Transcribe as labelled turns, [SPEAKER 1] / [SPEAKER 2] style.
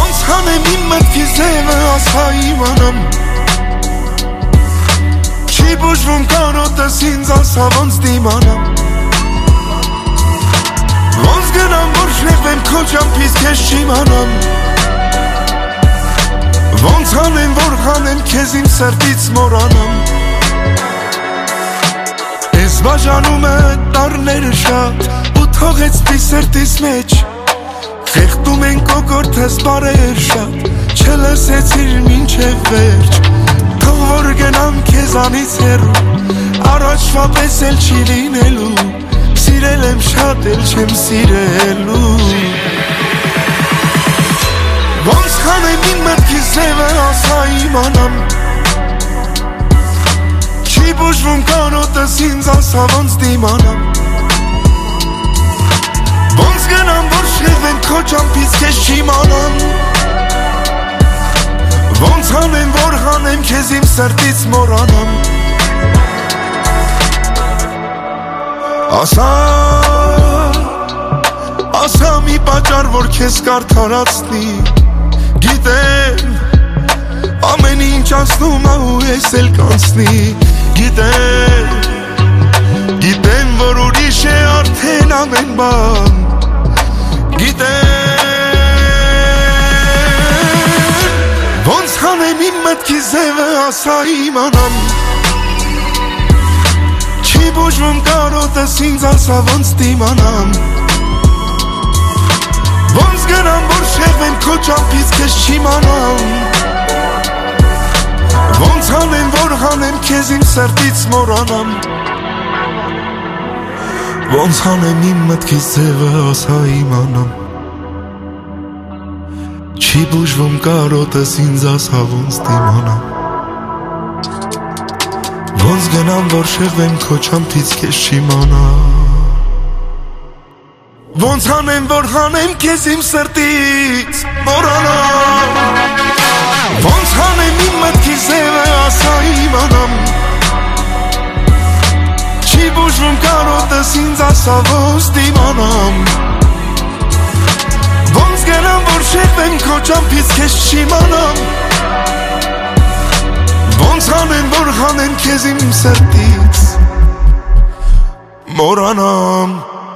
[SPEAKER 1] Ոնց հանեմ իմ մտքի ձևը ասա իմանամ Չի բուժվում կարոտս ինձ ասա ոնց դիմանամ Ոնց գնամ որ շնեղվեմ քո ճամփից քեզ չիմանամ Ոնց հանեմ որ հանեմ քեզ իմ սրտից մոռանամ Ես բաժանում է տարները շատ ու թողեցի սրտիս մեջ Խեղդում են կոկորդս բարեր շատ չլսեցիր մինչև վերջ Թող որ գնամ քեզանից հեռու առաջվա պես էլ չի լինելու Սիրել եմ շատ էլ չեմ սիրելու Ոնց հանեմ իմ մտքի ձևը ասա իմանամ Չի բուժվում կարոտս ինձ ասա ոնց դիմանամ Ոնց գնամ որ շեղվեմ քո ճամփից քեզ չիմանամ Ոնց հանեմ որ հանեմ քեզ իմ սրտից մոռանամ Ասա մի պատճառ որ քեզ կարդարացնի Գիտեմ ամեն ինչ անցնում է ու ես էլ կանցնի Գիտեմ որ ուրիշ է արդեն ամեն բան Ոնց հանեմ իմ մտքի ձևը ասա իմանամ Չի բուժվում կարոտս ինձ ասա ոնց դիմանամ Ոնց գնամ որ շեղվեմ քո ճամփից քեզ չիմանամ Ոնց հանեմ որ հանեմ քեզ իմ սրտից մոռանամ Ոնց հանեմ իմ մտքից ձևը ասա իմանամ Չի բուժվում կարոտս ինձ ասա ոնց դիմանամ Ոնց գնամ որ շեղվեմ քո ճամփից քեզ չիմանամ Ոնց հանեմ որ հանեմ քեզ իմ սրտից մոռանամ Ոնց հանեմ իմ մտքից ձևը ասա իմանամ Չի բուժվում կարոտս ինձ ասա ոնց դիմանամ Ոնց գնամ որ շեղվեմ քո ճամփից քեզ չիմանամ Ոնց հանեմ որ հանեմ քեզ իմ սրտից մոռանամ